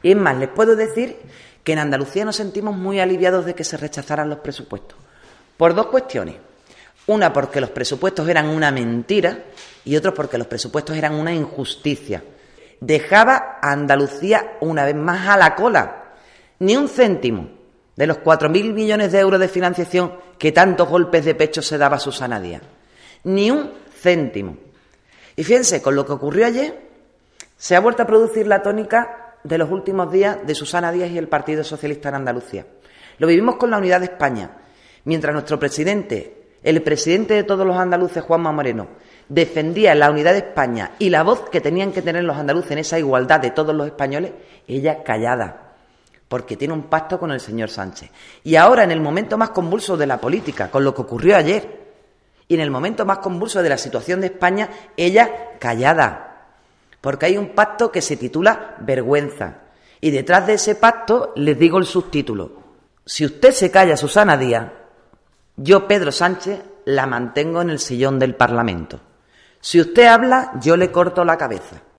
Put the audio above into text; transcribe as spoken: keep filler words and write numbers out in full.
Y es más, les puedo decir que en Andalucía nos sentimos muy aliviados de que se rechazaran los presupuestos. Por dos cuestiones. Una, porque los presupuestos eran una mentira, y otra, porque los presupuestos eran una injusticia. Dejaba a Andalucía una vez más a la cola. Ni un céntimo de los cuatro mil millones de euros de financiación que tantos golpes de pecho se daba a Susana Díaz. Ni un céntimo. Y fíjense, con lo que ocurrió ayer, se ha vuelto a producir la tónica de los últimos días de Susana Díaz y el Partido Socialista en Andalucía. Lo vivimos con la Unidad de España. Mientras nuestro presidente, el presidente de todos los andaluces, Juanma Moreno, defendía la unidad de España y la voz que tenían que tener los andaluces en esa igualdad de todos los españoles, ella callada, porque tiene un pacto con el señor Sánchez. Y ahora, en el momento más convulso de la política, con lo que ocurrió ayer, y en el momento más convulso de la situación de España, ella callada, porque hay un pacto que se titula Vergüenza. Y detrás de ese pacto les digo el subtítulo: si usted se calla, Susana Díaz, yo, Pedro Sánchez, la mantengo en el sillón del Parlamento. Si usted habla, yo le corto la cabeza.